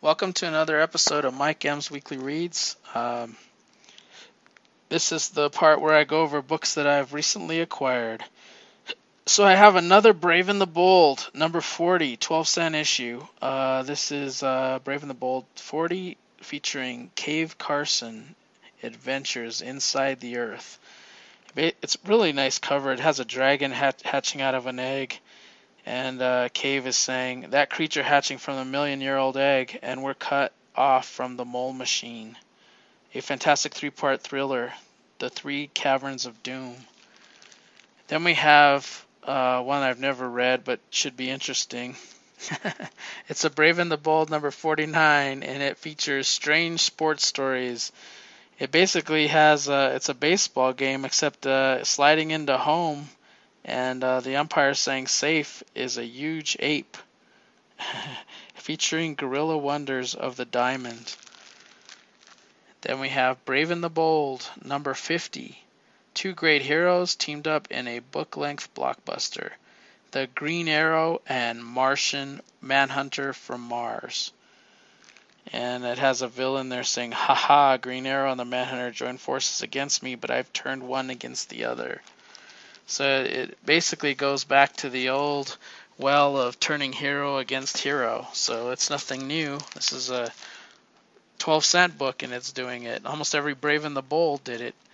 Welcome to another episode of Mike M's Weekly Reads. This is the part where I go over books that I've recently acquired. So I have another Brave and the Bold, number 40, 12-cent issue. This is Brave and the Bold 40, featuring Cave Carson Adventures Inside the Earth. It's a really nice cover. It has a dragon hatching out of an egg. And Cave is saying, that creature hatching from the million-year-old egg, and we're cut off from the mole machine. A fantastic three-part thriller, The Three Caverns of Doom. Then we have one I've never read, but should be interesting. It's a Brave and the Bold number 49, and it features strange sports stories. It basically has, it's a baseball game, except sliding into home. And the umpire saying safe is a huge ape, featuring Gorilla Wonders of the Diamond. Then we have Brave and the Bold, number 50. Two great heroes teamed up in a book-length blockbuster. The Green Arrow and Martian Manhunter from Mars. And it has a villain there saying, haha, Green Arrow and the Manhunter joined forces against me, but I've turned one against the other. So it basically goes back to the old well of turning hero against hero. So it's nothing new. This is a 12-cent book and it's doing it. Almost every Brave and the Bold did it.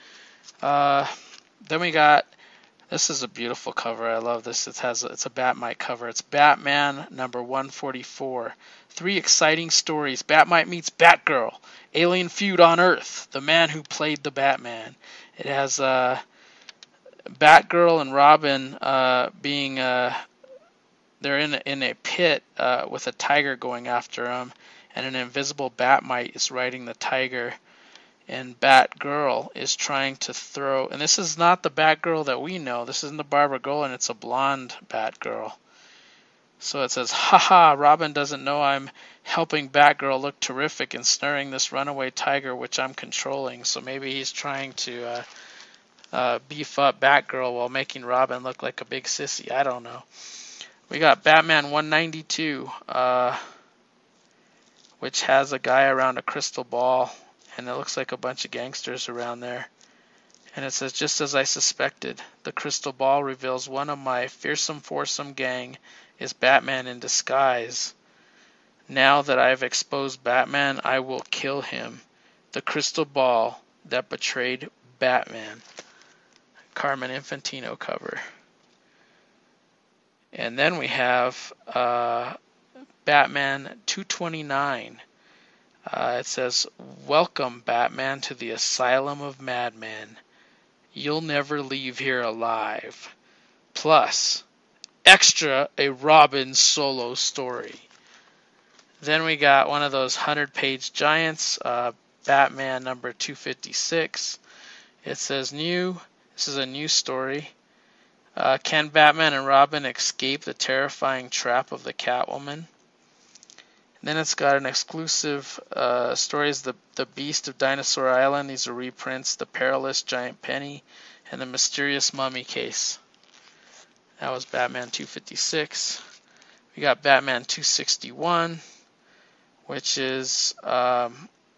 Then we got, this is a beautiful cover. I love this. It's a Batmite cover. It's Batman number 144. Three exciting stories. Batmite meets Batgirl. Alien feud on Earth. The man who played the Batman. It has Batgirl and Robin being they're in a pit with a tiger going after them, and an invisible Batmite is riding the tiger, and Batgirl is trying to throw. And this is not the Batgirl that we know. This isn't the Barbara Gordon. It's a blonde Batgirl. So it says, haha, Robin doesn't know I'm helping Batgirl look terrific and snaring this runaway tiger which I'm controlling. So maybe he's trying to beef up Batgirl while making Robin look like a big sissy. I don't know. We got Batman 192, which has a guy around a crystal ball, and it looks like a bunch of gangsters around there. And it says, just as I suspected, the crystal ball reveals one of my fearsome foursome gang is Batman in disguise. Now that I've exposed Batman, I will kill him. The crystal ball that betrayed Batman. Carmen Infantino cover. And then we have Batman 229. It says, welcome, Batman, to the Asylum of Madmen. You'll never leave here alive. Plus, extra, a Robin solo story. Then we got one of those 100-page giants, Batman number 256. It says new. This is a new story. Can Batman and Robin escape the terrifying trap of the Catwoman? And then it's got an exclusive stories, the Beast of Dinosaur Island. These are reprints. The Perilous Giant Penny and the Mysterious Mummy Case. That was Batman 256. We got Batman 261, which is another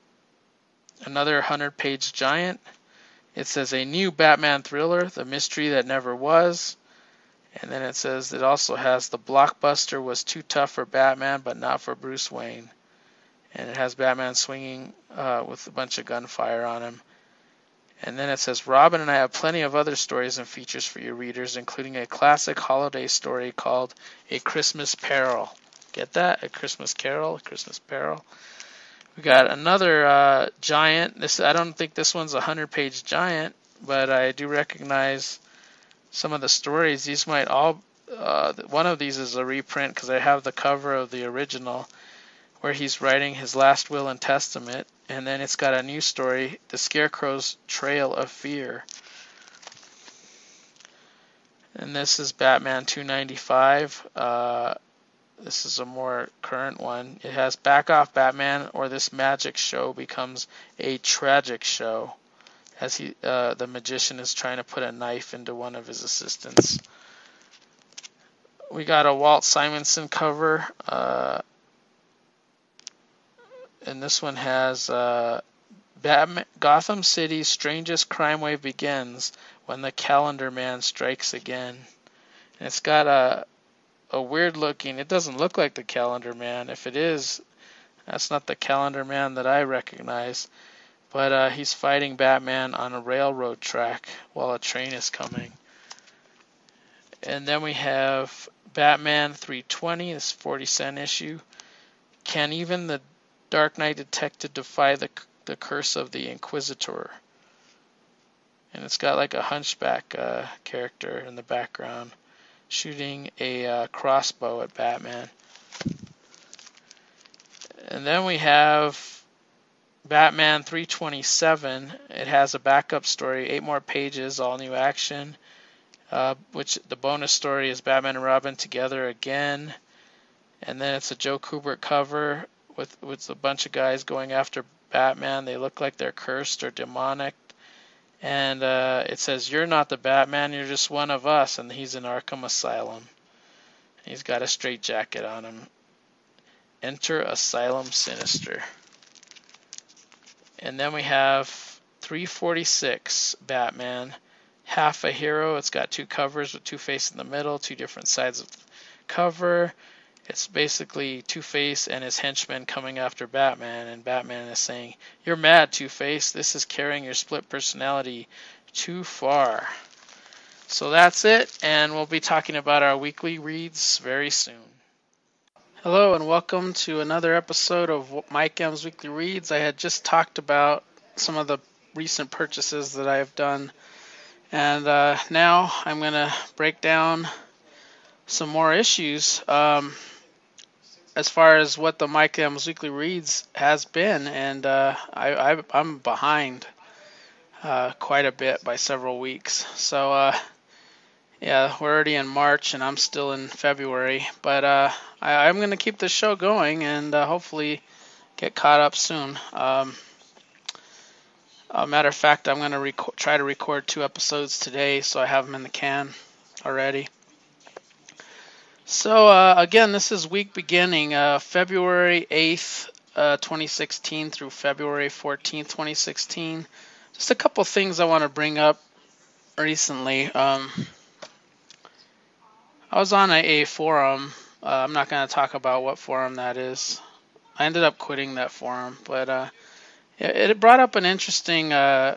100-page giant. It says a new Batman thriller, The Mystery That Never Was. And then it says it also has the blockbuster was too tough for Batman, but not for Bruce Wayne. And it has Batman swinging with a bunch of gunfire on him. And then it says, Robin and I have plenty of other stories and features for your readers, including a classic holiday story called A Christmas Carol. Get that? A Christmas Carol? A Christmas Carol? We got another giant. I don't think this one's a 100-page giant, but I do recognize some of the stories. These might all. One of these is a reprint because I have the cover of the original, where he's writing his last will and testament, and then it's got a new story, The Scarecrow's Trail of Fear. And this is Batman 295. This is a more current one. It has Back Off Batman, or this magic show becomes a tragic show, as the magician is trying to put a knife into one of his assistants. We got a Walt Simonson cover. And this one has Batman, Gotham City's strangest crime wave begins when the Calendar Man strikes again. And it's got a weird looking, it doesn't look like the Calendar Man. If it is, that's not the Calendar Man that I recognize. But he's fighting Batman on a railroad track while a train is coming. And then we have Batman 320, this 40-cent issue. Can even the Dark Knight Detective defy the curse of the Inquisitor? And it's got like a hunchback character in the background shooting a crossbow at Batman. And then we have Batman 327. It has a backup story, 8 more pages, all new action. Which the bonus story is Batman and Robin together again. And then it's a Joe Kubert cover with a bunch of guys going after Batman. They look like they're cursed or demonic. And it says, "You're not the Batman, you're just one of us." And he's in Arkham Asylum. He's got a straitjacket on him. Enter Asylum Sinister. And then we have 346 Batman. Half a Hero. It's got 2 covers with Two-Face in the middle, 2 different sides of the cover. It's basically Two-Face and his henchmen coming after Batman, and Batman is saying, "You're mad, Two-Face. This is carrying your split personality too far." So that's it, and we'll be talking about our weekly reads very soon. Hello, and welcome to another episode of Mike M's Weekly Reads. I had just talked about some of the recent purchases that I have done, and now I'm going to break down some more issues. As far as what the Mike M's Weekly Reads has been, and I'm behind quite a bit by several weeks. So yeah, we're already in March and I'm still in February, but I'm going to keep this show going and hopefully get caught up soon. A matter of fact, I'm going to try to record 2 episodes today, so I have them in the can already. So again, this is week beginning February 8th, 2016 through February 14th, 2016. Just a couple things I want to bring up recently. I was on a forum. I'm not going to talk about what forum that is. I ended up quitting that forum, but it brought up an interesting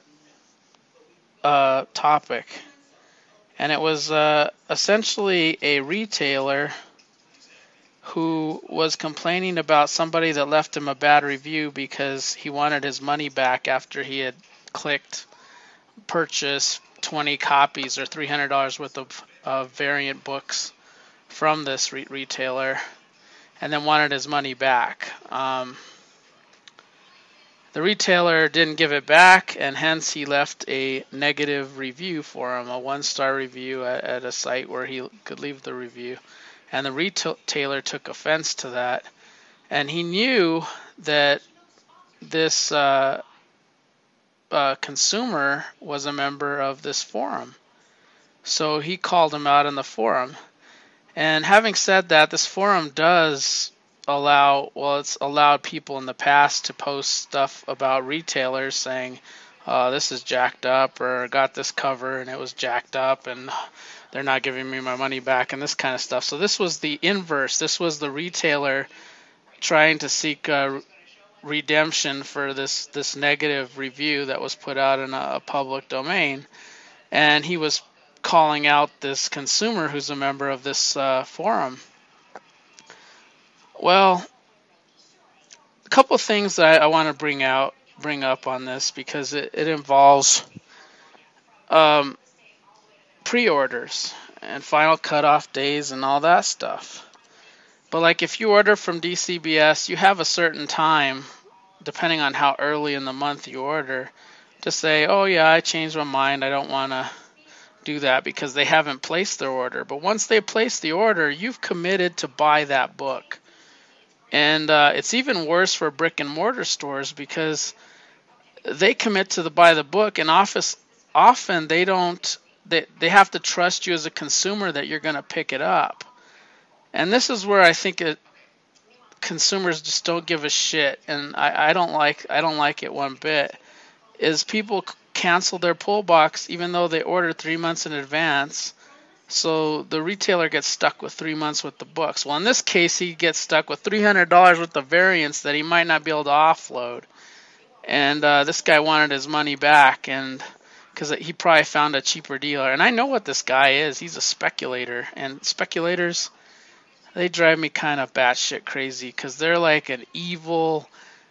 topic. And it was essentially a retailer who was complaining about somebody that left him a bad review because he wanted his money back after he had clicked purchase 20 copies or $300 worth of variant books from this retailer, and then wanted his money back. The retailer didn't give it back, and hence he left a negative review for him, a 1-star review at a site where he could leave the review. And the retailer took offense to that, and he knew that this consumer was a member of this forum. So he called him out in the forum. And having said that, this forum does it's allowed people in the past to post stuff about retailers saying, this is jacked up, or got this cover and it was jacked up and they're not giving me my money back, and this kind of stuff. So this was the inverse. This was the retailer trying to seek redemption for this negative review that was put out in a public domain. And he was calling out this consumer who's a member of this forum. Well, a couple of things that I want to bring up on this, because it involves pre-orders and final cutoff days and all that stuff. But like if you order from DCBS, you have a certain time, depending on how early in the month you order, to say, oh yeah, I changed my mind, I don't want to do that, because they haven't placed their order. But once they place the order, you've committed to buy that book. And it's even worse for brick and mortar stores, because they commit to buy the book, and often they don't. They have to trust you as a consumer that you're going to pick it up. And this is where I think consumers just don't give a shit, and I don't like it one bit, is people cancel their pull box even though they ordered 3 months in advance. So the retailer gets stuck with 3 months with the books. Well, in this case, he gets stuck with $300 worth of variants that he might not be able to offload. And this guy wanted his money back, and because he probably found a cheaper dealer. And I know what this guy is. He's a speculator, and speculators, they drive me kind of batshit crazy because they're like an evil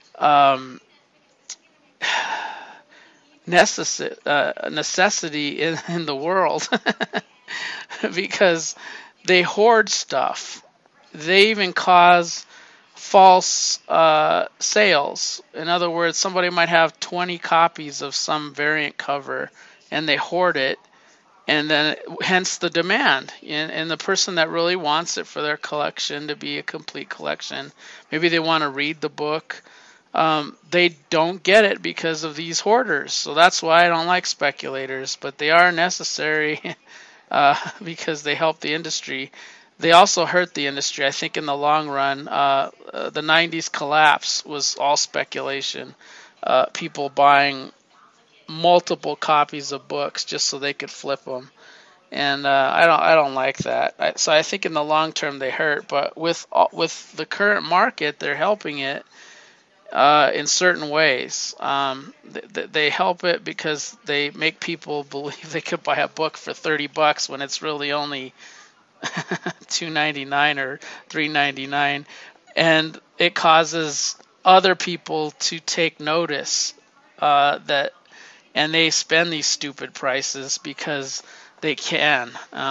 necessity in the world because they hoard stuff. They even cause false sales. In other words, somebody might have 20 copies of some variant cover and they hoard it, and then hence the demand. And the person that really wants it for their collection to be a complete collection, maybe they want to read the book, they don't get it because of these hoarders. So that's why I don't like speculators, but they are necessary because they help the industry. They also hurt the industry. I think in the long run, the 90s collapse was all speculation. People buying multiple copies of books just so they could flip them, and I don't like that. So I think in the long term they hurt, but with the current market, they're helping it in certain ways. They help it because they make people believe they could buy a book for $30 when it's really only $2.99 or $3.99, and it causes other people to take notice that, and they spend these stupid prices because they can.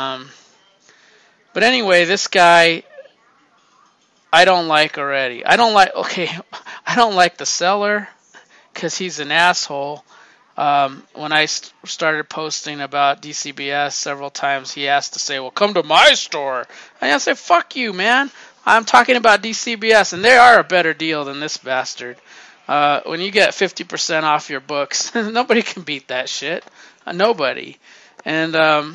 But anyway, this guy I don't like already. I don't like the seller because he's an asshole. When I started posting about DCBS several times, he asked to say, well, come to my store. And I say, fuck you, man. I'm talking about DCBS, and they are a better deal than this bastard. When you get 50% off your books, nobody can beat that shit. Nobody. And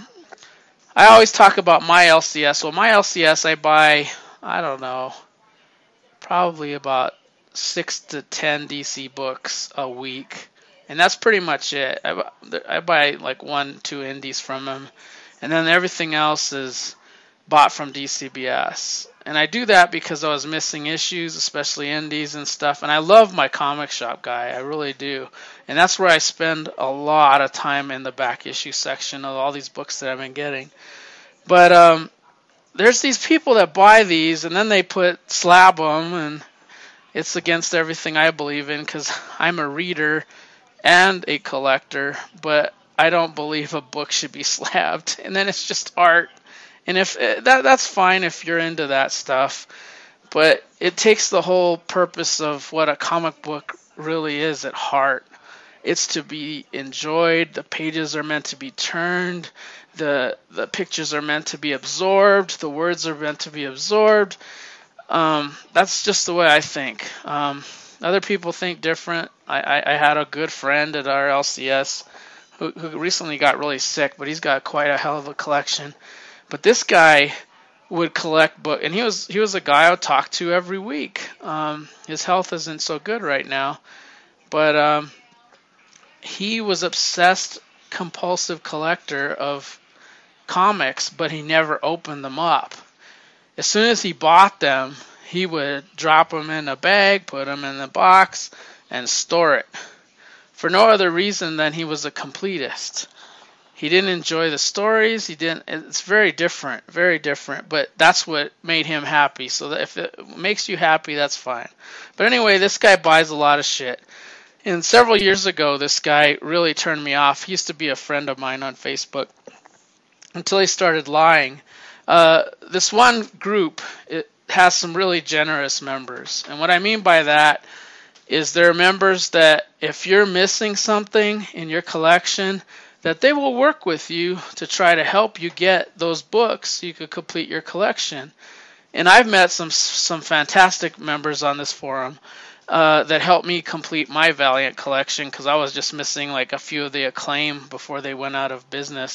I always talk about my LCS. Well, my LCS, I buy, I don't know, probably about 6 to 10 DC books a week. And that's pretty much it. I buy like 1-2 indies from him, and then everything else is bought from DCBS. And I do that because I was missing issues, especially indies and stuff. And I love my comic shop guy, I really do. And that's where I spend a lot of time, in the back issue section of all these books that I've been getting. But there's these people that buy these, and then they slab them, and it's against everything I believe in because I'm a reader and a collector, but I don't believe a book should be slabbed. And then it's just art. And if that's fine if you're into that stuff, but it takes the whole purpose of what a comic book really is at heart. It's to be enjoyed. The pages are meant to be turned. The pictures are meant to be absorbed. The words are meant to be absorbed. That's just the way I think. Other people think different. I had a good friend at our LCS who recently got really sick, but he's got quite a hell of a collection. But this guy would collect books, and he was a guy I would talk to every week. His health isn't so good right now, but he was obsessed, compulsive collector of comics, but he never opened them up. As soon as he bought them, he would drop them in a bag, put them in the box, and store it. For no other reason than he was a completist. He didn't enjoy the stories. It's very different, but that's what made him happy. So that if it makes you happy, that's fine. But anyway, this guy buys a lot of shit. And several years ago, this guy really turned me off. He used to be a friend of mine on Facebook until he started lying. This one group, it has some really generous members. And what I mean by that is there are members that if you're missing something in your collection, that they will work with you to try to help you get those books so you could complete your collection. And I've met some fantastic members on this forum that helped me complete my Valiant collection because I was just missing like a few of the Acclaim before they went out of business.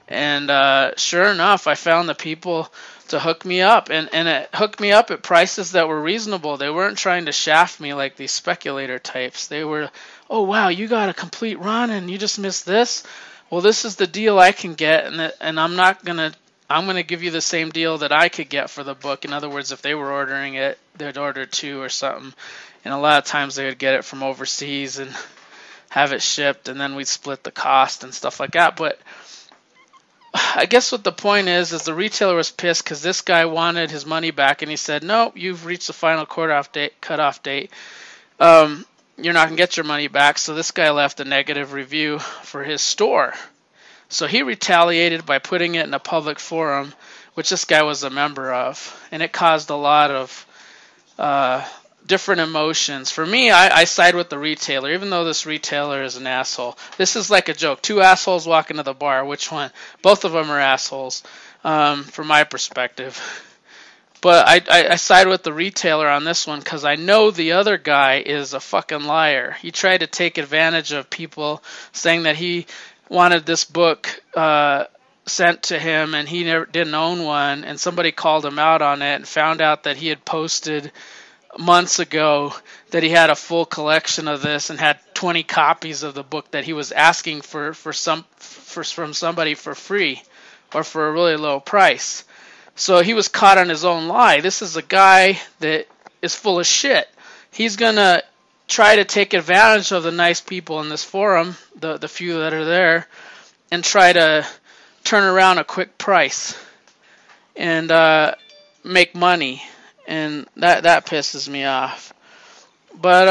And sure enough, I found the people to hook me up, and it hooked me up at prices that were reasonable. They weren't trying to shaft me like these speculator types. They were, oh wow, you got a complete run and you just missed this. Well, this is the deal I can get, and I'm gonna give you the same deal that I could get for the book. In other words, if they were ordering it, they'd order two or something, and a lot of times they would get it from overseas and have it shipped, and then we'd split the cost and stuff like that. But I guess what the point is the retailer was pissed because this guy wanted his money back, and he said, "No, you've reached the final cutoff date. You're not gonna get your money back." So this guy left a negative review for his store. So he retaliated by putting it in a public forum, which this guy was a member of, and it caused a lot of different emotions. For me, I side with the retailer, even though this retailer is an asshole. This is like a joke. Two assholes walk into the bar. Which one? Both of them are assholes, from my perspective. But I side with the retailer on this one because I know the other guy is a fucking liar. He tried to take advantage of people saying that he wanted this book sent to him and he didn't own one, and somebody called him out on it and found out that he had posted months ago that he had a full collection of this and had 20 copies of the book that he was asking from somebody for free or for a really low price. So he was caught on his own lie. This is a guy that is full of shit. He's gonna try to take advantage of the nice people in this forum, the few that are there, and try to turn around a quick price and make money. And that pisses me off. But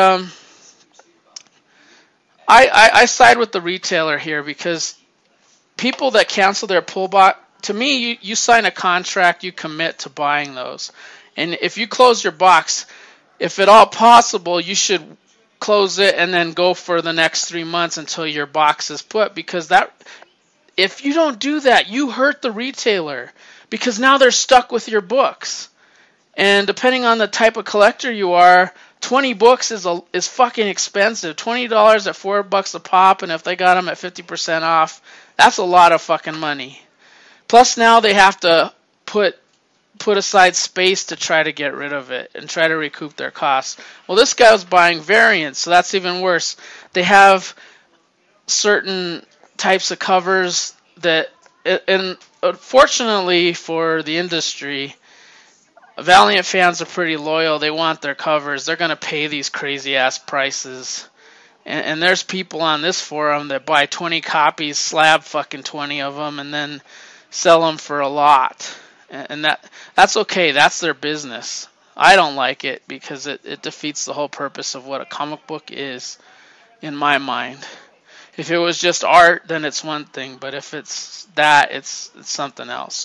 I side with the retailer here because people that cancel their pull box, to me, you sign a contract, you commit to buying those. And if you close your box, if at all possible, you should close it and then go for the next 3 months until your box is put, because if you don't do that, you hurt the retailer because now they're stuck with your books. And depending on the type of collector you are, 20 books is fucking expensive. $20 at $4 a pop, and if they got them at 50% off, that's a lot of fucking money. Plus now they have to put aside space to try to get rid of it and try to recoup their costs. Well, this guy was buying variants, so that's even worse. They have certain types of covers that, and unfortunately for the industry, Valiant fans are pretty loyal. They want their covers. They're going to pay these crazy ass prices. And there's people on this forum that buy 20 copies, slab fucking 20 of them, and then sell them for a lot. And that's okay. That's their business. I don't like it because it defeats the whole purpose of what a comic book is, in my mind. If it was just art, then it's one thing. But if it's that, it's something else.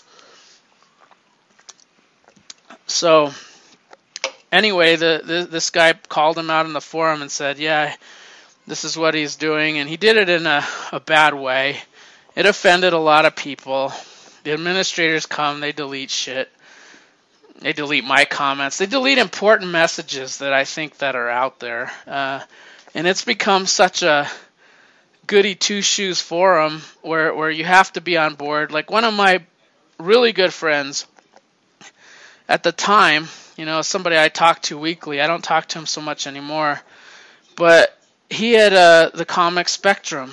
So, anyway, this guy called him out in the forum and said, yeah, this is what he's doing. And he did it in a bad way. It offended a lot of people. The administrators come, they delete shit. They delete my comments. They delete important messages that I think that are out there. And it's become such a goody two-shoes forum where you have to be on board. Like one of my really good friends at the time, somebody I talked to weekly. I don't talk to him so much anymore. But he had the Comic Spectrum.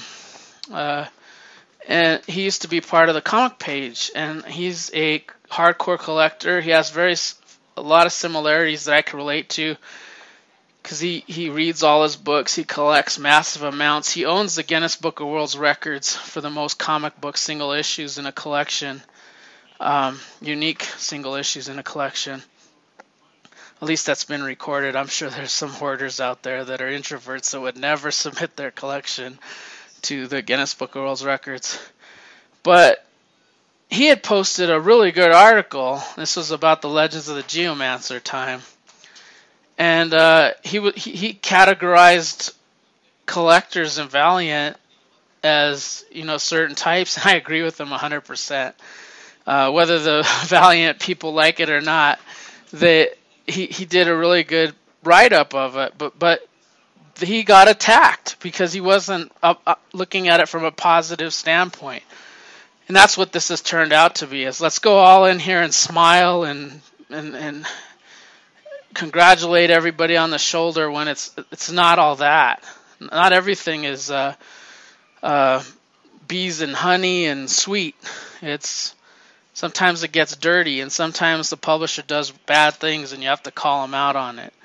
And he used to be part of the comic page. And he's a hardcore collector. He has a lot of similarities that I can relate to. Because he reads all his books. He collects massive amounts. He owns the Guinness Book of World Records for the most comic book single issues in a collection. Unique single issues in a collection. At least that's been recorded. I'm sure there's some hoarders out there that are introverts that would never submit their collection to the Guinness Book of World Records. But he had posted a really good article. This was about the Legends of the Geomancer time. And he categorized collectors in Valiant as, certain types. And I agree with him 100%. Whether the Valiant people like it or not, he did a really good write-up of it, but he got attacked because he wasn't looking at it from a positive standpoint. And that's what this has turned out to be, is let's go all in here and smile and congratulate everybody on the shoulder when it's not all that. Not everything is bees and honey and sweet. It's sometimes it gets dirty, and sometimes the publisher does bad things and you have to call them out on it.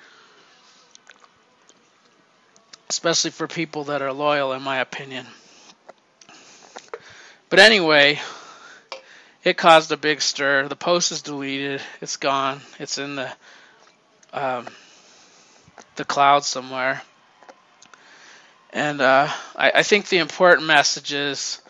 Especially for people that are loyal, in my opinion. But anyway, it caused a big stir. The post is deleted. It's gone. It's in the cloud somewhere. And I think the important message is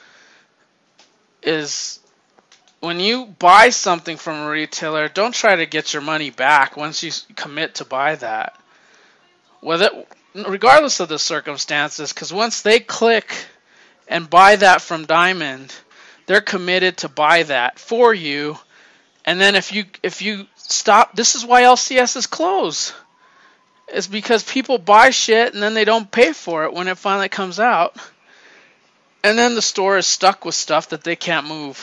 when you buy something from a retailer, don't try to get your money back once you commit to buy that. Regardless of the circumstances, because once they click and buy that from Diamond, they're committed to buy that for you. And then if you stop, this is why LCSs close. It's because people buy shit and then they don't pay for it when it finally comes out. And then the store is stuck with stuff that they can't move.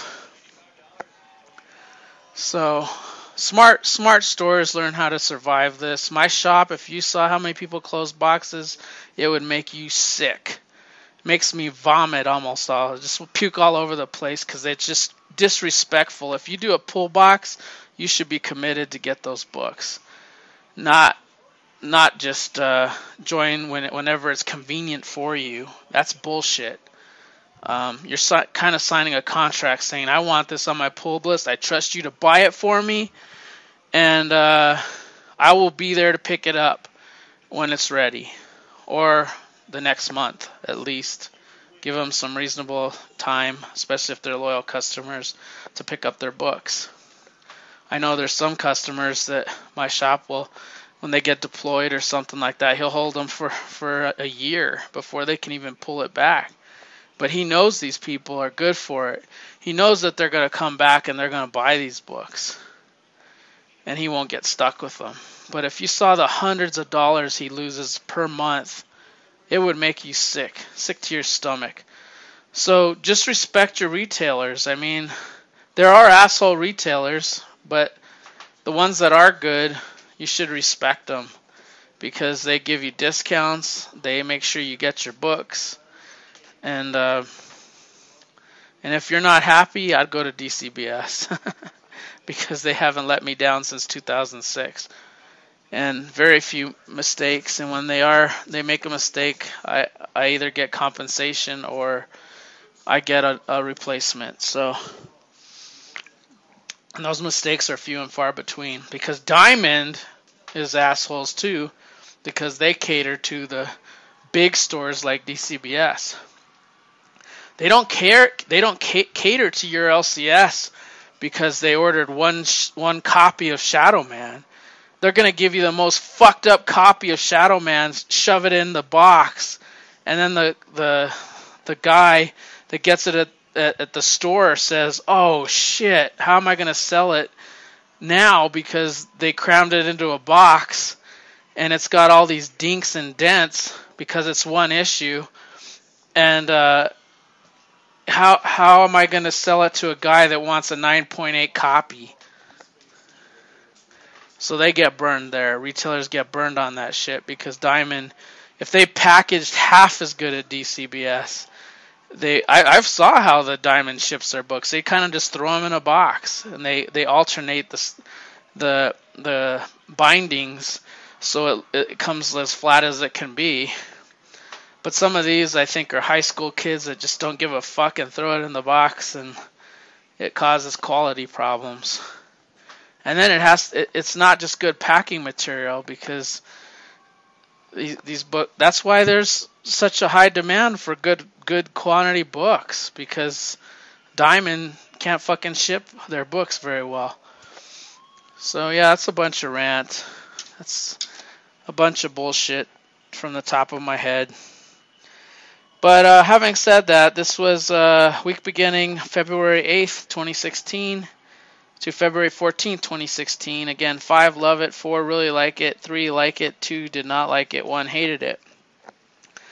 So smart stores learn how to survive this. My shop, if you saw how many people close boxes, it would make you sick. It makes me vomit almost all. Just puke all over the place because it's just disrespectful. If you do a pull box, you should be committed to get those books. Not just join whenever it's convenient for you. That's bullshit. You're kind of signing a contract saying, I want this on my pull list. I trust you to buy it for me. And I will be there to pick it up when it's ready. Or the next month, at least. Give them some reasonable time, especially if they're loyal customers, to pick up their books. I know there's some customers that my shop will, when they get deployed or something like that, he'll hold them for a year before they can even pull it back. But he knows these people are good for it. He knows that they're going to come back and they're going to buy these books. And he won't get stuck with them. But if you saw the hundreds of dollars he loses per month, it would make you sick to your stomach. So just respect your retailers. I mean, there are asshole retailers, but the ones that are good, you should respect them because they give you discounts. They make sure you get your books. And if you're not happy, I'd go to DCBS because they haven't let me down since 2006. And very few mistakes. And when they make a mistake, I either get compensation or I get a replacement. So and those mistakes are few and far between because Diamond is assholes too because they cater to the big stores like DCBS. They don't care. They don't cater to your LCS because they ordered one copy of Shadow Man. They're gonna give you the most fucked up copy of Shadow Man, shove it in the box, and then the guy that gets it at the store says, "Oh shit, how am I gonna sell it now because they crammed it into a box and it's got all these dinks and dents because it's one issue and." How am I going to sell it to a guy that wants a 9.8 copy? So they get burned there. Retailers get burned on that shit because Diamond, if they packaged half as good at DCBS, I've saw how the Diamond ships their books. They kind of just throw them in a box and they alternate the bindings so it comes as flat as it can be. But some of these, I think, are high school kids that just don't give a fuck and throw it in the box, and it causes quality problems. And then it's not just good packing material because these books. That's why there's such a high demand for good quantity books because Diamond can't fucking ship their books very well. So yeah, that's a bunch of rant. That's a bunch of bullshit from the top of my head. But having said that, this was week beginning February 8th, 2016 to February 14th, 2016. Again, 5 love it, 4 really like it, 3 like it, 2 did not like it, 1 hated it.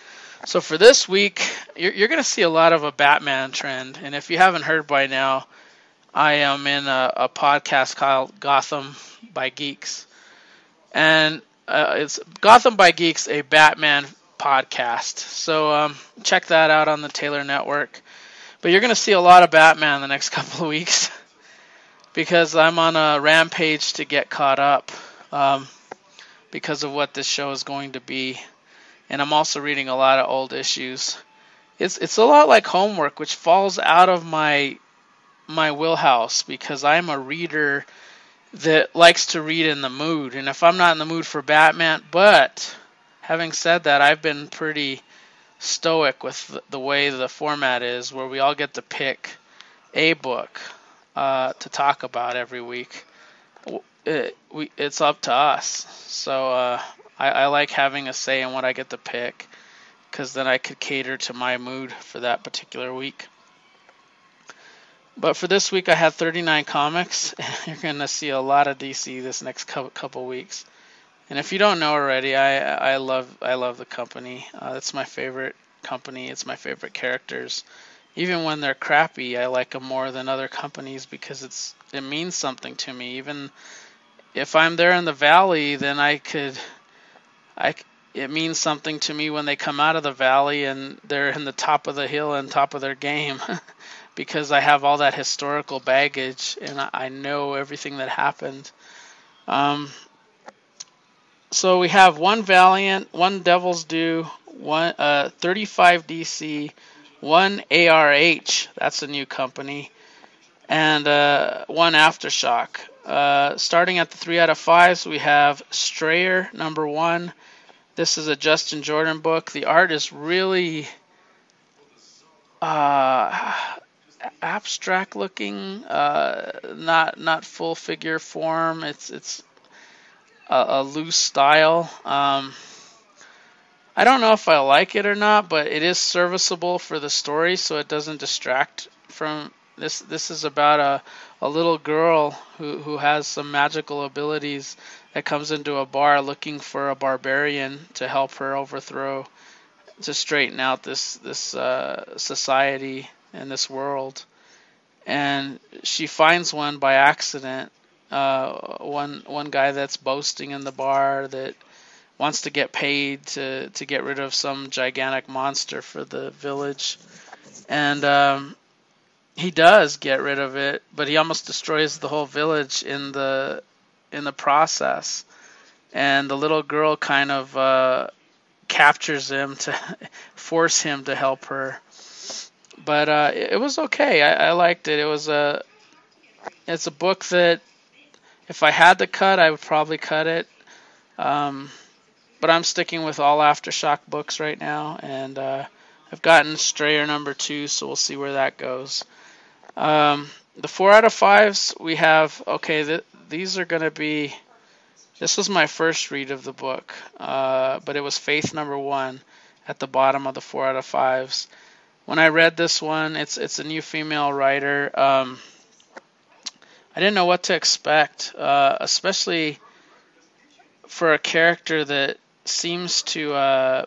So for this week, you're going to see a lot of a Batman trend. And if you haven't heard by now, I am in a podcast called Gotham by Geeks. And it's Gotham by Geeks, a Batman podcast. So check that out on the Taylor Network. But you're going to see a lot of Batman the next couple of weeks because I'm on a rampage to get caught up because of what this show is going to be. And I'm also reading a lot of old issues. It's a lot like homework, which falls out of my wheelhouse because I'm a reader that likes to read in the mood. And if I'm not in the mood for Batman, but having said that, I've been pretty stoic with the way the format is, where we all get to pick a book to talk about every week. It's up to us. So I like having a say in what I get to pick, because then I could cater to my mood for that particular week. But for this week, I had 39 comics. You're going to see a lot of DC this next couple weeks. And if you don't know already, I love the company. It's my favorite company. It's my favorite characters. Even when they're crappy, I like them more than other companies because it means something to me. Even if I'm there in the valley, then it means something to me when they come out of the valley and they're in the top of the hill and top of their game. Because I have all that historical baggage and I know everything that happened. So we have one Valiant, one Devil's Due, one 35 DC, one ARH, that's a new company, and one Aftershock. Starting at the 3 out of 5s, we have Strayer #1. This is a Justin Jordan book. The art is really abstract looking, not full figure form. It's a loose style. I don't know if I like it or not, but it is serviceable for the story, so it doesn't distract from this. This is about a little girl who has some magical abilities that comes into a bar looking for a barbarian to help her overthrow, to straighten out this society in this world. And she finds one by accident. One guy that's boasting in the bar that wants to get paid to get rid of some gigantic monster for the village. And he does get rid of it, but he almost destroys the whole village in the process. And the little girl kind of captures him to force him to help her. But it was okay. I liked it. It's a book that if I had to cut, I would probably cut it. But I'm sticking with all Aftershock books right now, and I've gotten Strayer #2, so we'll see where that goes. The 4 out of 5s we have. Okay, these are going to be. This was my first read of the book, but it was Faith #1 at the bottom of the 4 out of 5s. When I read this one, it's a new female writer. I didn't know what to expect, especially for a character that seems to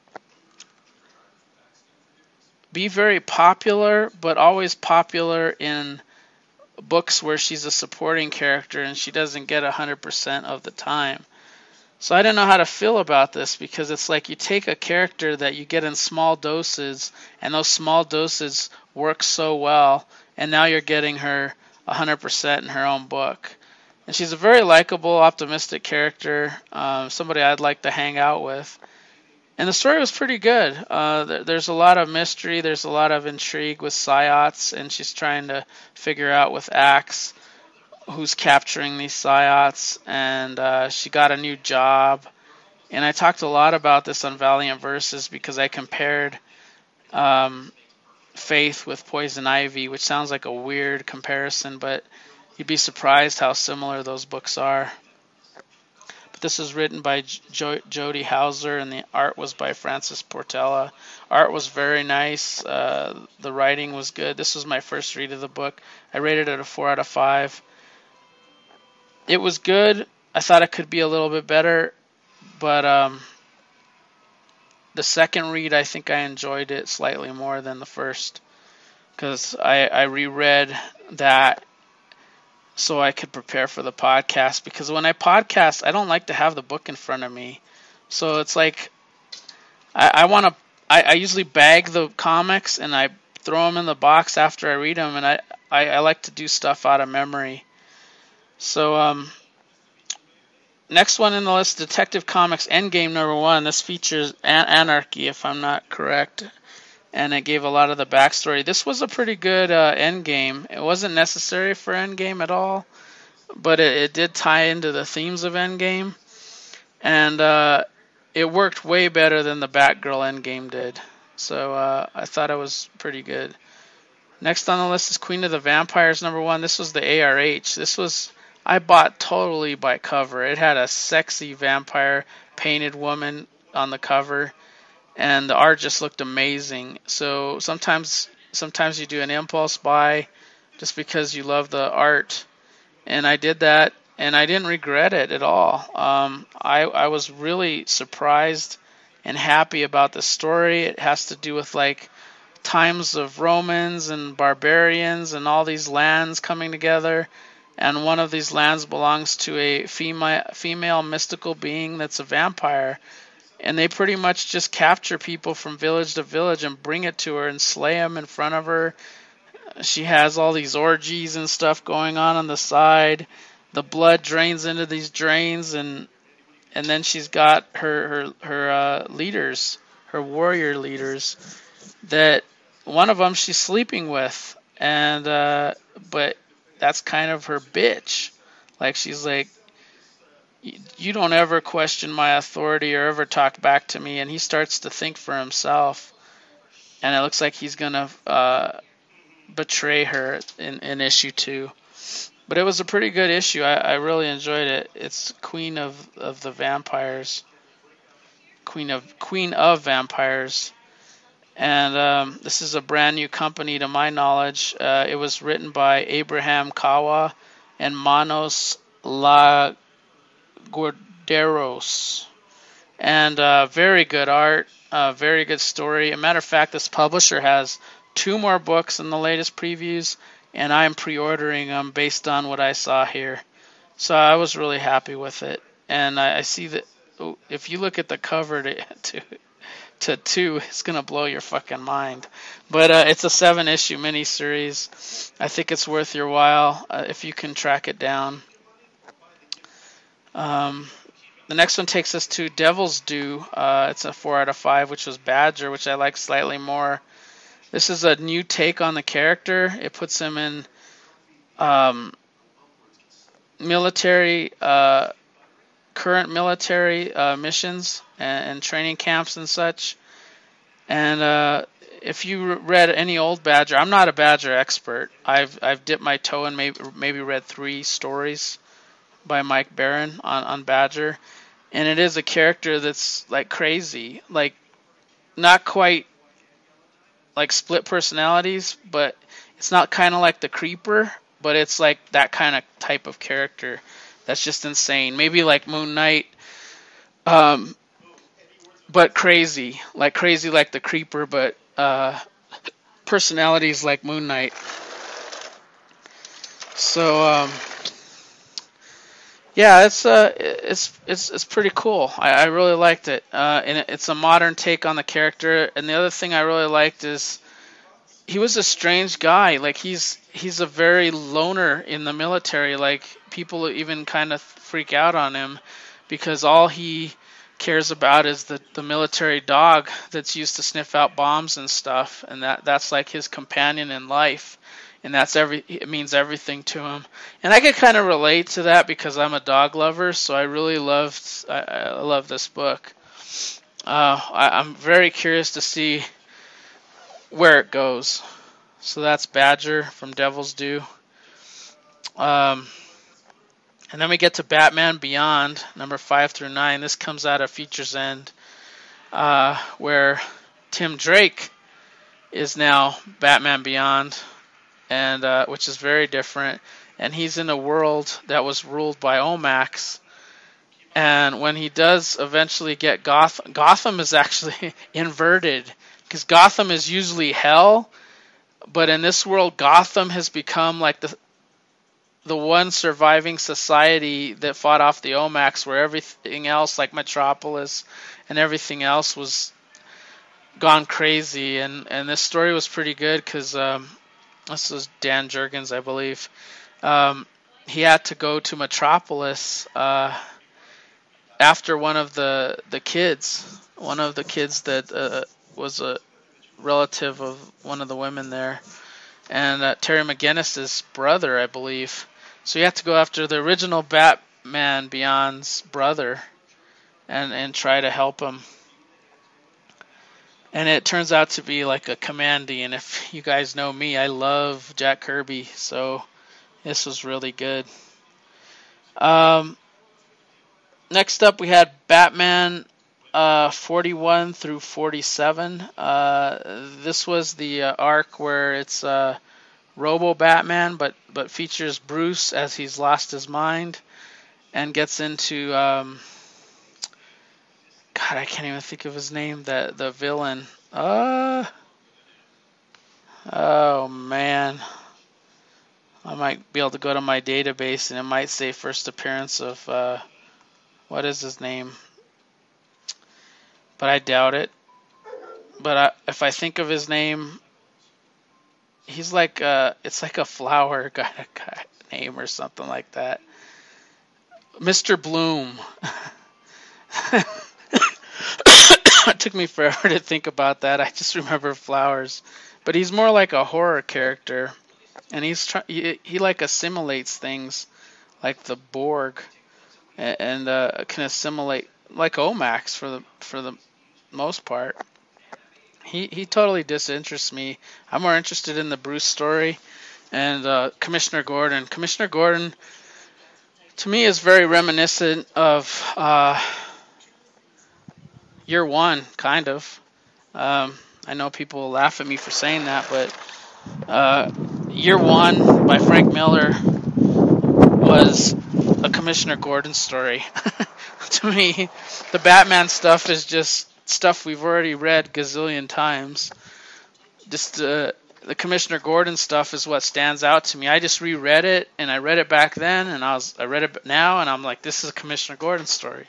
be very popular, but always popular in books where she's a supporting character and she doesn't get 100% of the time. So I didn't know how to feel about this, because it's like you take a character that you get in small doses, and those small doses work so well, and now you're getting her 100% in her own book. And she's a very likable, optimistic character, somebody I'd like to hang out with. And the story was pretty good. There's a lot of mystery, there's a lot of intrigue with Psiots, and she's trying to figure out with Axe who's capturing these Psiots, and she got a new job. And I talked a lot about this on Valiant Versus because I compared Faith with Poison Ivy, which sounds like a weird comparison, but you'd be surprised how similar those books are. But this is written by Jody Hauser, and the art was by Francis Portela. Art was very nice. The writing was good. This was my first read of the book. I rated it a 4 out of 5. It was good. I thought it could be a little bit better, but the second read, I think I enjoyed it slightly more than the first, because I reread that so I could prepare for the podcast. Because when I podcast, I don't like to have the book in front of me. So it's like I want to. I usually bag the comics and I throw them in the box after I read them, and I like to do stuff out of memory. So next one in the list, Detective Comics Endgame #1. This features Anarchy, if I'm not correct, and it gave a lot of the backstory. This was a pretty good Endgame. It wasn't necessary for Endgame at all, but it did tie into the themes of Endgame, and it worked way better than the Batgirl Endgame did. So I thought it was pretty good. Next on the list is Queen of the Vampires #1. This was the ARH. This was I bought totally by cover. It had a sexy vampire painted woman on the cover, and the art just looked amazing. So sometimes you do an impulse buy just because you love the art, and I did that, and I didn't regret it at all. I was really surprised and happy about the story. It has to do with like times of Romans and barbarians and all these lands coming together, and one of these lands belongs to a female mystical being that's a vampire, and they pretty much just capture people from village to village and bring it to her and slay them in front of her. She has all these orgies and stuff going on the side. The blood drains into these drains, and then she's got her leaders, her warrior leaders, that one of them she's sleeping with, and but that's kind of her bitch. Like, she's like, you don't ever question my authority or ever talk back to me. And he starts to think for himself, and it looks like he's gonna betray her in issue 2. But it was a pretty good issue. I really enjoyed it. It's Queen of the Vampires, Queen of Vampires. And this is a brand new company to my knowledge. It was written by Abraham Kawa and Manos Lagorderos. And very good art, very good story. As a matter of fact, this publisher has 2 more books in the latest previews, and I'm pre-ordering them based on what I saw here. So I was really happy with it. And I see that if you look at the cover to 2, it's going to blow your fucking mind. But it's a 7-issue miniseries. I think it's worth your while if you can track it down. The next one takes us to Devil's Due. It's a 4 out of 5, which was Badger, which I like slightly more. This is a new take on the character. It puts him in military, current military missions and training camps and such. And if you read any old Badger, I'm not a Badger expert. I've dipped my toe and maybe read 3 stories by Mike Barron on Badger, and it is a character that's like crazy, like not quite like split personalities, but it's not kind of like the Creeper, but it's like that kind of type of character that's just insane. Maybe like Moon Knight, but crazy like the Creeper, but personalities like Moon Knight. So yeah, it's pretty cool. I really liked it, and it's a modern take on the character. And the other thing I really liked is he was a strange guy. Like, he's a very loner in the military. Like, people even kind of freak out on him because all he cares about is the military dog that's used to sniff out bombs and stuff, and that's like his companion in life. And it means everything to him. And I could kind of relate to that because I'm a dog lover, so I really I love this book. I'm very curious to see where it goes. So that's Badger from Devil's Due. And then we get to Batman Beyond, number 5 through 9. This comes out of Features End, where Tim Drake is now Batman Beyond, and which is very different. And he's in a world that was ruled by Omax, And when he does eventually get Gotham, Gotham is actually inverted because Gotham is usually hell, but in this world, Gotham has become like the one surviving society that fought off the Omax, where everything else, like Metropolis and everything else, was gone crazy. And this story was pretty good because this was Dan Jurgens, I believe. Um, he had to go to Metropolis after one of the kids that was a relative of one of the women there, and Terry McGinnis's brother, I believe. So you have to go after the original Batman Beyond's brother and try to help him. And it turns out to be like a Commandy, and if you guys know me, I love Jack Kirby, so this was really good. Um, Next up, we had Batman 41 through 47. This was the arc where it's Robo Batman, but features Bruce as he's lost his mind and gets into God, I can't even think of his name. The villain. Oh man, I might be able to go to my database and it might say first appearance of what is his name, but I doubt it. But if I think of his name, he's like it's like a flower kind of name or something like that. Mr. Bloom. It took me forever to think about that. I just remember flowers, but he's more like a horror character, and he like assimilates things like the Borg, and can assimilate like Omax for the most part. He totally disinterests me. I'm more interested in the Bruce story and Commissioner Gordon. Commissioner Gordon, to me, is very reminiscent of Year One, kind of. I know people laugh at me for saying that, but Year One by Frank Miller was a Commissioner Gordon story. To me, the Batman stuff is just stuff we've already read gazillion times. Just the Commissioner Gordon stuff is what stands out to me. I just reread it, and I read it back then, and I read it now, and I'm like, this is a Commissioner Gordon story.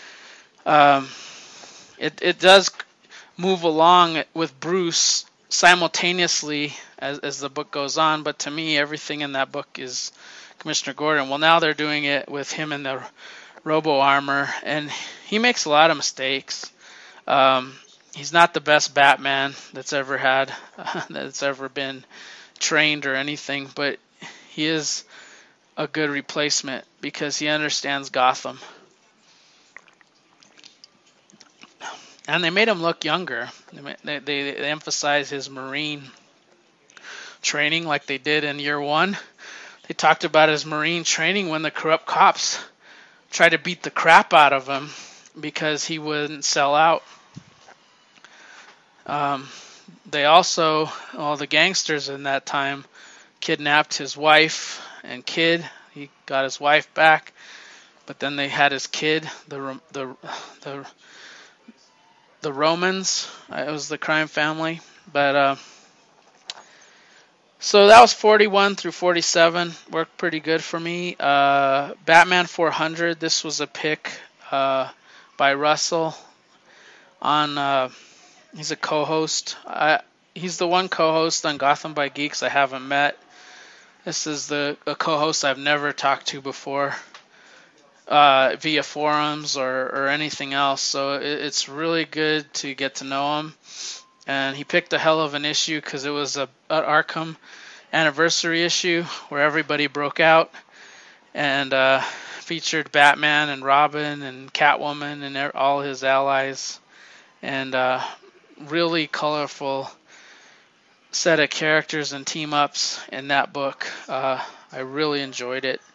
It does move along with Bruce simultaneously as the book goes on, but to me, everything in that book is Commissioner Gordon. Well, now they're doing it with him in the Robo armor, and he makes a lot of mistakes. He's not the best Batman that's ever been trained or anything, but he is a good replacement because he understands Gotham. And they made him look younger. They emphasized his Marine training like they did in Year One. They talked about his Marine training when the corrupt cops tried to beat the crap out of him because he wouldn't sell out. They also, all the gangsters in that time, kidnapped his wife and kid. He got his wife back, but then they had his kid, the Romans. It was the crime family. But so that was 41 through 47. Worked pretty good for me. Batman 400. This was a pick by Russell. He's a co-host. He's the one co-host on Gotham by Geeks I haven't met. This is a co-host I've never talked to before. Via forums or anything else, so it's really good to get to know him. And he picked a hell of an issue because it was an Arkham anniversary issue where everybody broke out and featured Batman and Robin and Catwoman and all his allies, and really colorful set of characters and team ups in that book. I really enjoyed it.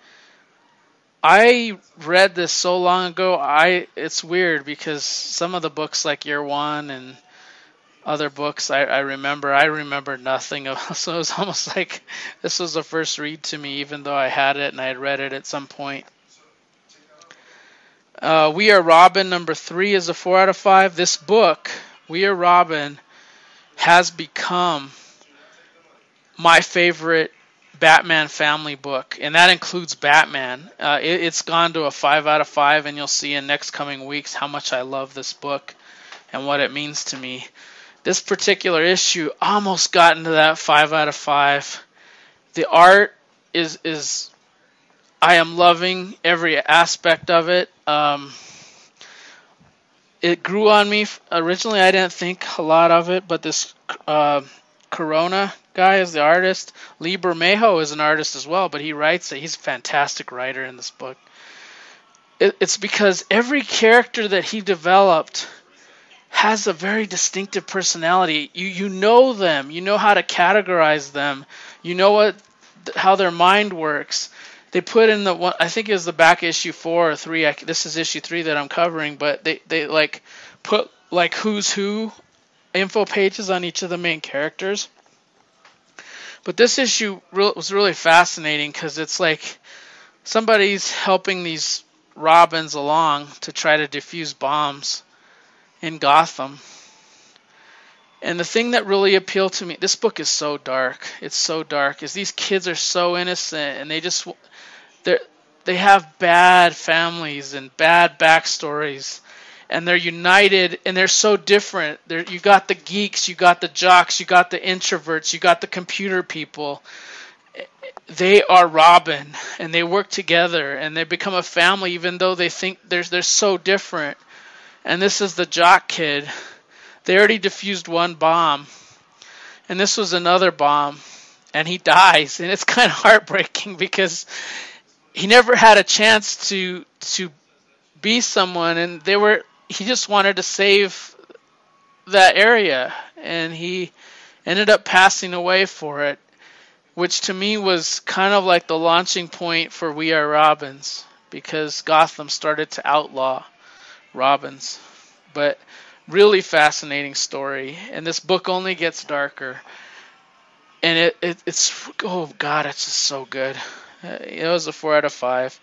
I read this so long ago. It's weird because some of the books like Year One and other books I remember nothing of. So it was almost like this was the first read to me, even though I had it and I had read it at some point. We Are Robin number 3 is a 4 out of 5. This book, We Are Robin, has become my favorite Batman family book, and that includes Batman. It's gone to a 5 out of 5, and you'll see in next coming weeks how much I love this book and what it means to me. This particular issue almost got into that 5 out of 5. The art is I am loving every aspect of it. It grew on me. Originally, I didn't think a lot of it, but this Corona guy is the artist. Lee Bermejo is an artist as well, but he writes it. He's a fantastic writer in this book. It's because every character that he developed has a very distinctive personality. You know them. You know how to categorize them. You know how their mind works. They put in the one, I think it was the back issue 4 or 3. This is issue 3 that I'm covering, but they like put like who's who info pages on each of the main characters. But this issue was really fascinating because it's like somebody's helping these Robins along to try to defuse bombs in Gotham. And the thing that really appealed to me, this book is so dark. It's so dark, is these kids are so innocent and they have bad families and bad backstories, and they're united and they're so different. You got the geeks, you got the jocks, you got the introverts, you got the computer people. They are Robin, and they work together and they become a family even though they think they're so different. And this is the jock kid. They already defused one bomb, and this was another bomb, and he dies, and it's kind of heartbreaking because he never had a chance to be someone, and he just wanted to save that area, and he ended up passing away for it, which to me was kind of like the launching point for We Are Robins, because Gotham started to outlaw Robins. But really fascinating story, and this book only gets darker, and it's oh god, it's just so good. It was a 4 out of 5.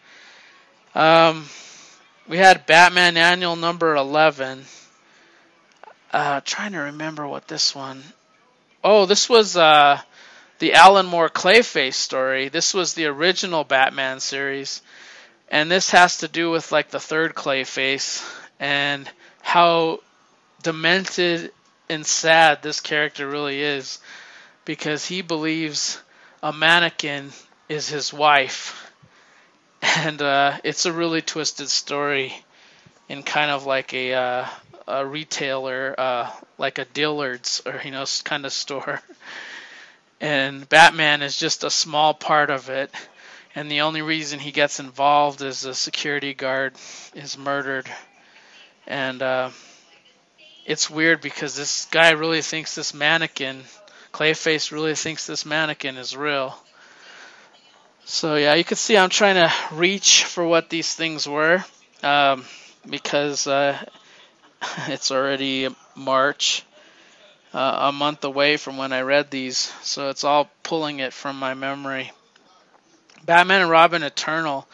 We had Batman Annual number 11. Trying to remember what this one. Oh, this was the Alan Moore Clayface story. This was the original Batman series, and this has to do with like the third Clayface and how demented and sad this character really is, because he believes a mannequin is his wife, and it's a really twisted story in kind of like a retailer, like a Dillard's or kind of store, and Batman is just a small part of it, and the only reason he gets involved is the security guard is murdered, and it's weird because this guy really thinks this mannequin, Clayface really thinks this mannequin is real. So yeah, you can see I'm trying to reach for what these things were, because it's already March, a month away from when I read these, so it's all pulling it from my memory. Batman and Robin Eternal,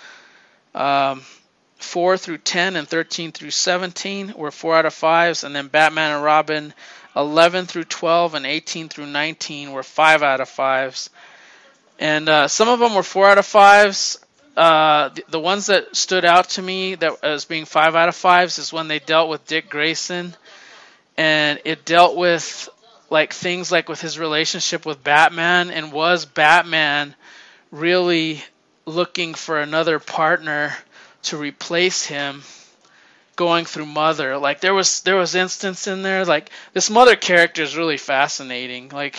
4 through 10 and 13 through 17 were 4 out of 5s, and then Batman and Robin 11 through 12 and 18 through 19 were 5 out of 5s. And some of them were 4 out of 5s. The ones that stood out to me that as being 5 out of 5s is when they dealt with Dick Grayson, and it dealt with like things like with his relationship with Batman, and was Batman really looking for another partner to replace him going through Mother. Like there was instance in there, like this Mother character is really fascinating. Like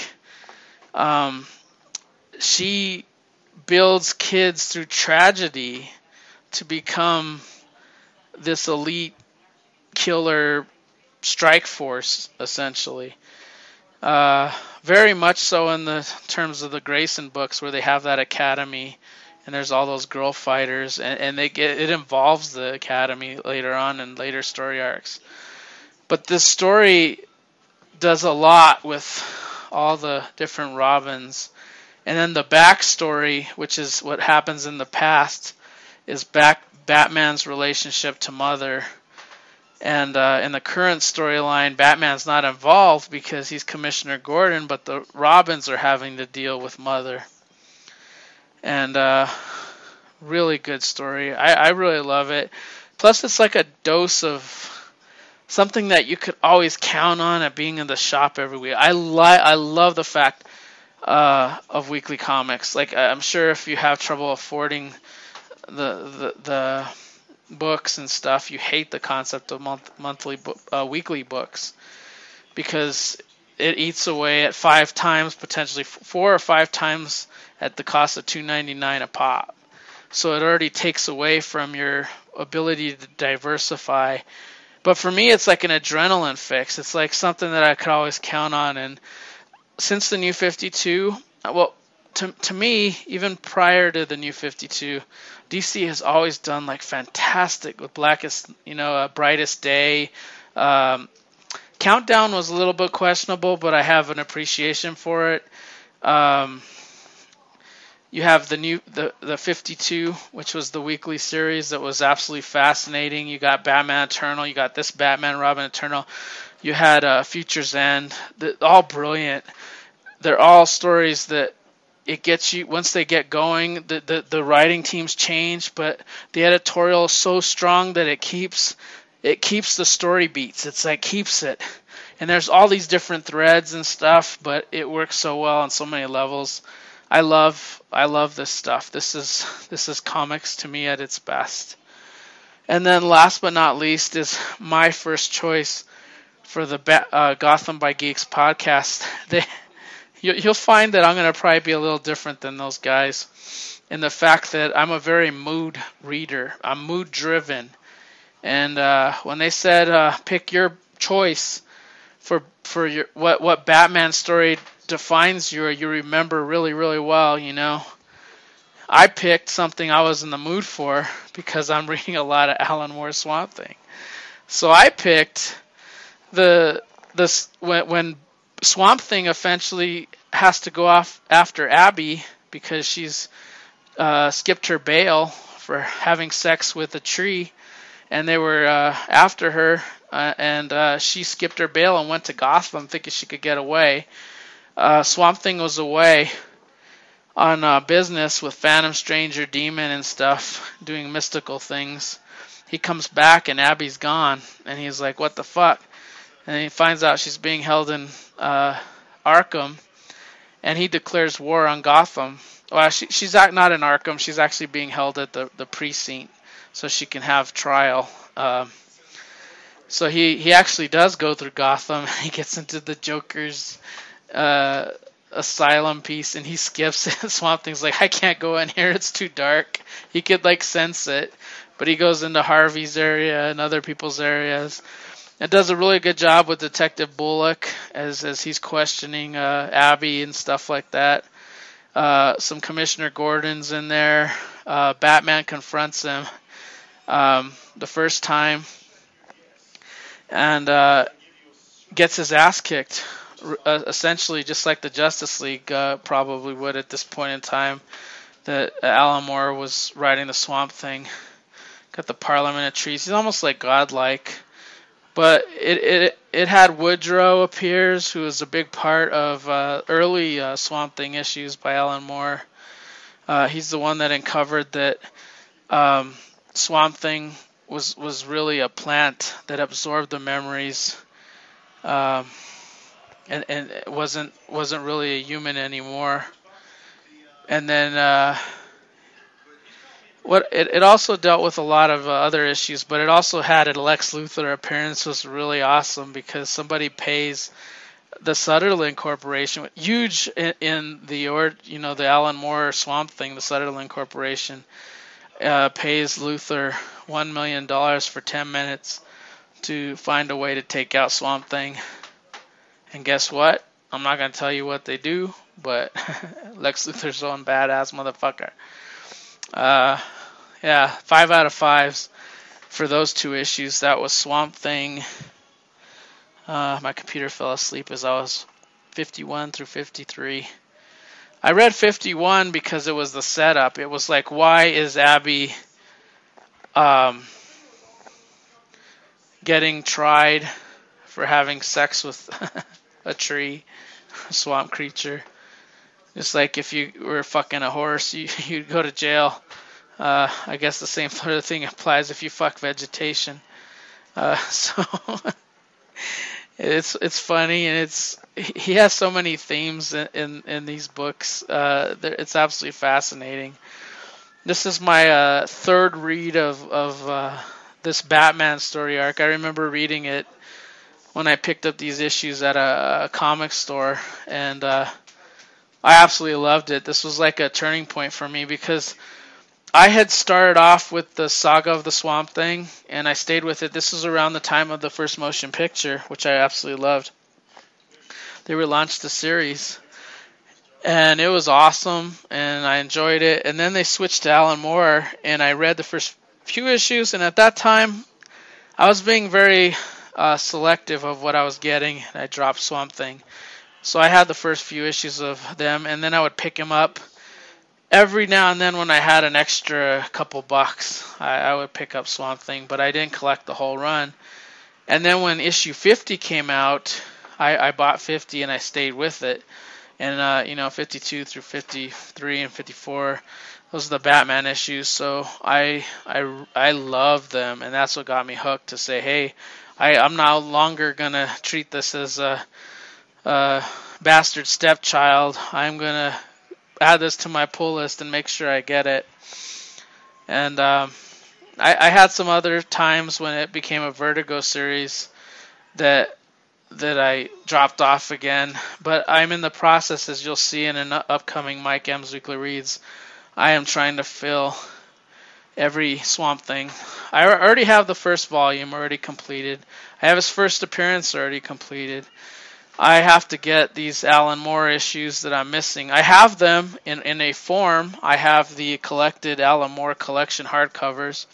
she builds kids through tragedy to become this elite killer strike force, essentially. Very much so in the terms of the Grayson books, where they have that academy and there's all those girl fighters, and it involves the academy later on in later story arcs. But this story does a lot with all the different Robins. And then the backstory, which is what happens in the past, is Batman's relationship to Mother. And in the current storyline, Batman's not involved because he's Commissioner Gordon, but the Robins are having to deal with Mother. And really good story. I really love it. Plus, it's like a dose of something that you could always count on at being in the shop every week. I love the fact of weekly comics. Like, I'm sure if you have trouble affording the books and stuff, you hate the concept of weekly books, because it eats away at 5 times, potentially 4 or 5 times at the cost of $2.99 a pop. So it already takes away from your ability to diversify. But for me, it's like an adrenaline fix. It's like something that I could always count on. And since the New 52, well, to me, even prior to the New 52, DC has always done like fantastic with Brightest Day. Countdown was a little bit questionable, but I have an appreciation for it. You have the 52, which was the weekly series that was absolutely fascinating. You got Batman Eternal. You got this Batman Robin Eternal. You had Future's End. All brilliant. They're all stories that it gets you once they get going. The writing teams change, but the editorial is so strong that it keeps the story beats. It's like keeps it. And there's all these different threads and stuff, but it works so well on so many levels. I love this stuff. This is comics to me at its best. And then last but not least is my first choice for the Gotham by Geeks podcast. You'll find that I'm going to probably be a little different than those guys in the fact that I'm a very mood reader. I'm mood driven. And when they said pick your choice for your what Batman story defines you or you remember really, really well, I picked something I was in the mood for because I'm reading a lot of Alan Moore's Swamp Thing. So I picked when Swamp Thing eventually has to go off after Abby because she's skipped her bail for having sex with a tree, and they were after her, and she skipped her bail and went to Gotham thinking she could get away. Swamp Thing was away on business with Phantom Stranger, Demon, and stuff, doing mystical things. He comes back and Abby's gone, and he's like, what the fuck? And he finds out she's being held in Arkham, and he declares war on Gotham. Well, she's not in Arkham. She's actually being held at the precinct so she can have trial. So he actually does go through Gotham. He gets into the Joker's asylum piece, and he skips it. Swamp Thing's like, I can't go in here. It's too dark. He could sense it, but he goes into Harvey's area and other people's areas. It does a really good job with Detective Bullock as he's questioning Abby and stuff like that. Some Commissioner Gordon's in there. Batman confronts him the first time and gets his ass kicked, essentially just like the Justice League probably would at this point in time that Alan Moore was writing the Swamp Thing. Got the Parliament of Trees. He's almost like godlike. But it had Woodrow appears, who was a big part of early Swamp Thing issues by Alan Moore. He's the one that uncovered that Swamp Thing was really a plant that absorbed the memories, and it wasn't really a human anymore. And then it also dealt with a lot of other issues, but it also had a Lex Luthor appearance, was really awesome because somebody pays the Sutherland Corporation, huge in the Alan Moore Swamp Thing. The Sutherland Corporation pays Luthor $1 million for 10 minutes to find a way to take out Swamp Thing. And guess what? I'm not going to tell you what they do, but Lex Luthor's one badass motherfucker. Yeah, 5 out of 5s for those two issues. That was Swamp Thing. My computer fell asleep as I was 51 through 53. I read 51 because it was the setup. It was like, why is Abby um, getting tried for having sex with a tree, a swamp creature. Just like if you were fucking a horse, you'd go to jail. I guess the same sort of thing applies if you fuck vegetation. So it's funny, and he has so many themes in these books. It's absolutely fascinating. This is my third read of this Batman story arc. I remember reading it when I picked up these issues at a comic store, and I absolutely loved it. This was like a turning point for me because I had started off with the Saga of the Swamp Thing, and I stayed with it. This was around the time of the first motion picture, which I absolutely loved. They relaunched the series, and it was awesome, and I enjoyed it. And then they switched to Alan Moore, and I read the first few issues, and at that time, I was being very selective of what I was getting, and I dropped Swamp Thing. So I had the first few issues of them, and then I would pick them up every now and then when I had an extra couple bucks. I would pick up Swamp Thing, but I didn't collect the whole run. And then when issue 50 came out, I bought 50 and I stayed with it. And 52 through 53 and 54, those are the Batman issues. So I love them, and that's what got me hooked to say, hey, I'm no longer gonna treat this as a bastard stepchild. I'm gonna add this to my pull list and make sure I get it. And I had some other times when it became a Vertigo series that I dropped off again, but I'm in the process, as you'll see in an upcoming Mike M's Weekly Reads. I am trying to fill every Swamp Thing. I already have the first volume already completed. I have his first appearance already completed. I have to get these Alan Moore issues that I'm missing. I have them in a form. I have the collected Alan Moore collection hardcovers.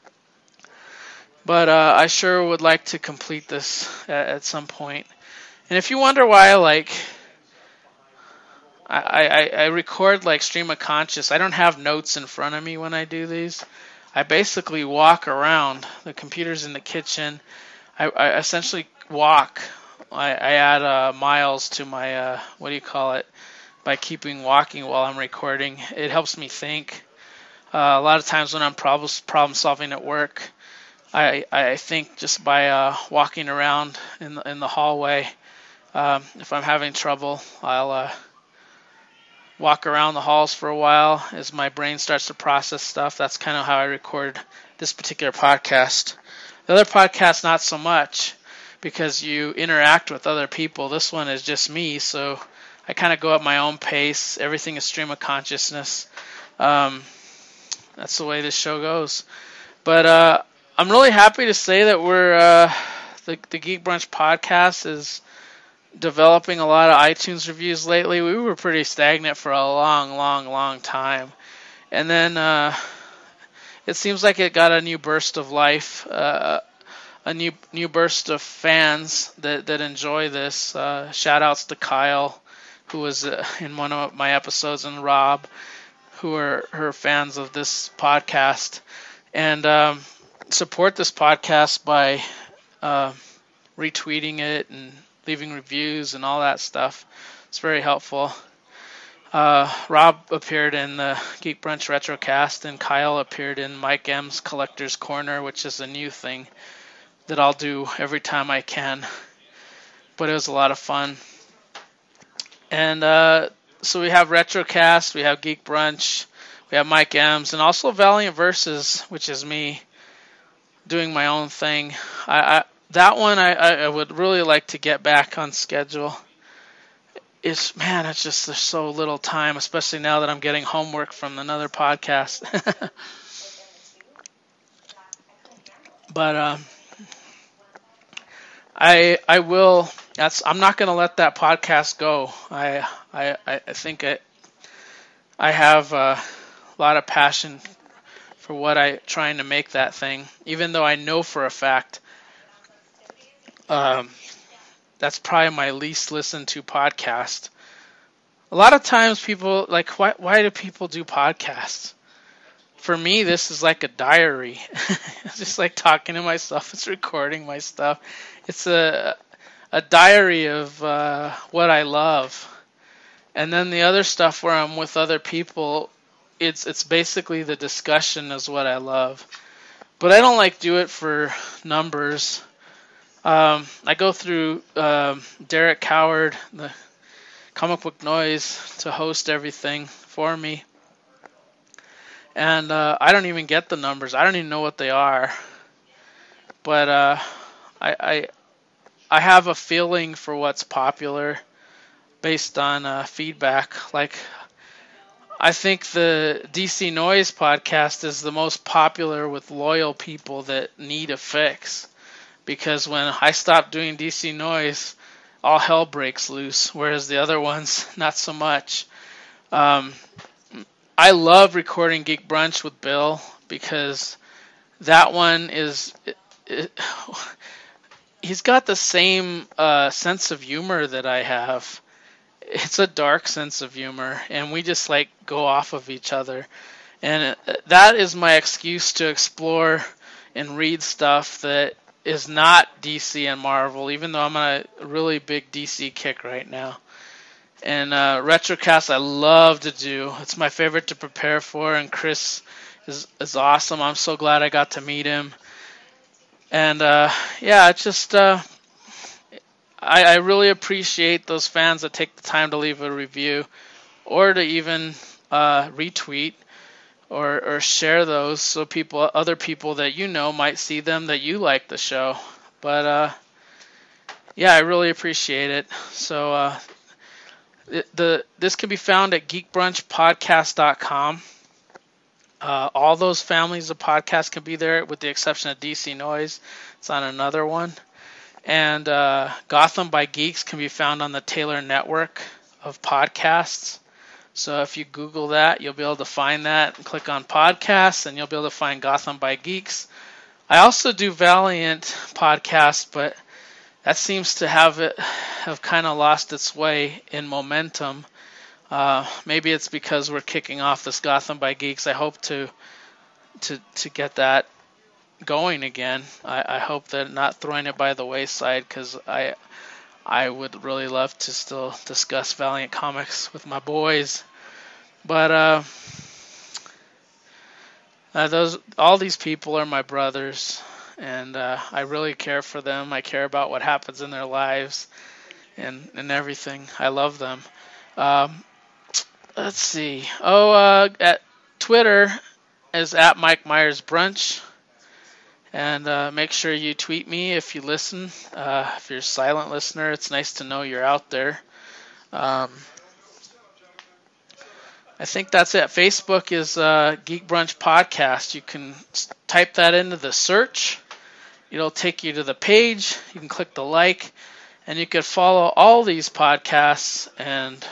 But I sure would like to complete this at some point. And if you wonder why I record like stream of conscious, I don't have notes in front of me when I do these. I basically walk around. The computer's in the kitchen. I essentially walk. I add miles to my, by keeping walking while I'm recording. It helps me think. A lot of times when I'm problem solving at work, I think just by walking around in the hallway. If I'm having trouble, I'll walk around the halls for a while as my brain starts to process stuff. That's kind of how I record this particular podcast. The other podcast, not so much, because you interact with other people. This one is just me, so I kind of go at my own pace. Everything is stream of consciousness. That's the way this show goes. But I'm really happy to say that we're the Geek Brunch podcast is developing a lot of iTunes reviews lately. We were pretty stagnant for a long time, and then it seems like it got a new burst of life, a new burst of fans that enjoy this. Shout outs to Kyle, who was in one of my episodes, and Rob, who are her fans of this podcast, and support this podcast by retweeting it and leaving reviews and all that stuff. It's very helpful. Rob appeared in the Geek Brunch Retrocast, and Kyle appeared in Mike M's Collector's Corner, which is a new thing that I'll do every time I can. But it was a lot of fun. And so we have Retrocast, we have Geek Brunch, we have Mike M's, and also Valiant Versus, which is me doing my own thing. That one I would really like to get back on schedule. It's just there's so little time, especially now that I'm getting homework from another podcast. But I will. I'm not going to let that podcast go. I think I have a lot of passion for what I trying to make that thing, even though I know for a fact that's probably my least listened to podcast. A lot of times people why do people do podcasts? for me, this is like a diary. It's just like talking to myself. It's recording my stuff. It's a diary of what I love. And then the other stuff where I'm with other people, it's basically the discussion is what I love. But I don't like do it for numbers. I go through Derek Coward, the Comic Book Noise, to host everything for me. And I don't even get the numbers. I don't even know what they are. But I have a feeling for what's popular based on feedback. Like, I think the DC Noise podcast is the most popular with loyal people that need a fix. Because when I stop doing DC Noise, all hell breaks loose, whereas the other ones, not so much. I love recording Geek Brunch with Bill because that one is... he's got the same sense of humor that I have. It's a dark sense of humor, and we just like go off of each other. And that is my excuse to explore and read stuff that is not DC and Marvel, even though I'm on a really big DC kick right now. And Retrocast I love to do. It's my favorite to prepare for, and Chris is awesome. I'm so glad I got to meet him. And yeah, it's just I really appreciate those fans that take the time to leave a review or to even retweet or share those so other people that you know might see them that you like the show. But yeah, I really appreciate it. So this can be found at geekbrunchpodcast.com. All those families of podcasts can be there, with the exception of DC Noise. It's on another one. And Gotham by Geeks can be found on the Taylor Network of podcasts. So if you Google that, you'll be able to find that and click on podcasts, and you'll be able to find Gotham by Geeks. I also do Valiant podcasts, but that seems to have kind of lost its way in momentum. Maybe it's because we're kicking off this Gotham by Geeks. I hope to get that going again. I hope that not throwing it by the wayside, because I would really love to still discuss Valiant Comics with my boys. But all these people are my brothers, and I really care for them. I care about what happens in their lives and everything. I love them. Let's see. At Twitter is at Mike Myers Brunch. And make sure you tweet me if you listen. If you're a silent listener, it's nice to know you're out there. I think that's it. Facebook is Geek Brunch Podcast. You can type that into the search. It'll take you to the page. You can click the like, and you can follow all these podcasts and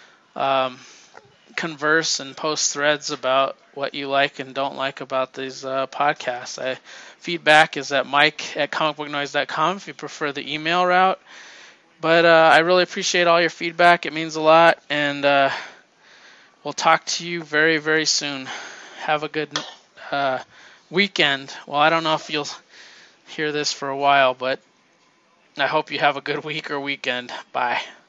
converse and post threads about what you like and don't like about these podcasts. Feedback is at mike@comicbooknoise.com if you prefer the email route. But I really appreciate all your feedback. It means a lot, and we'll talk to you very, very soon. Have a good weekend. Well, I don't know if you'll hear this for a while, but I hope you have a good week or weekend. Bye.